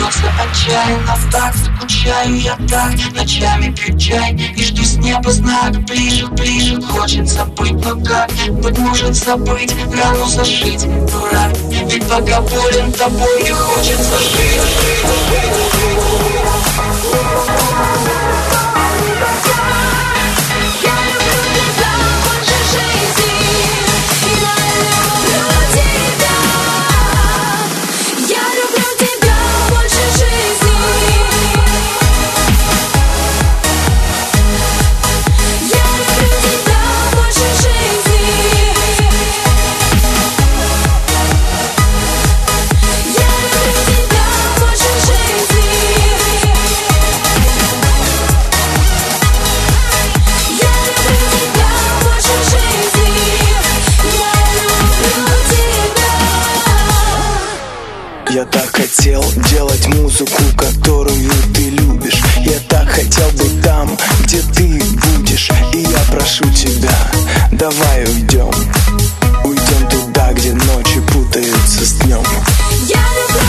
Солнце отчаянно так скучаю я так. Ночами пью чай и жду с неба знак. Ближе, ближе, хочется быть, но как? Быть может забыть, рану зашить, дурак. Ведь пока болен тобой, не хочется жить. Я так хотел делать музыку, которую ты любишь. Я так хотел быть там, где ты будешь. И я прошу тебя, давай уйдем. Уйдем туда, где ночи путаются с днем. Я люблю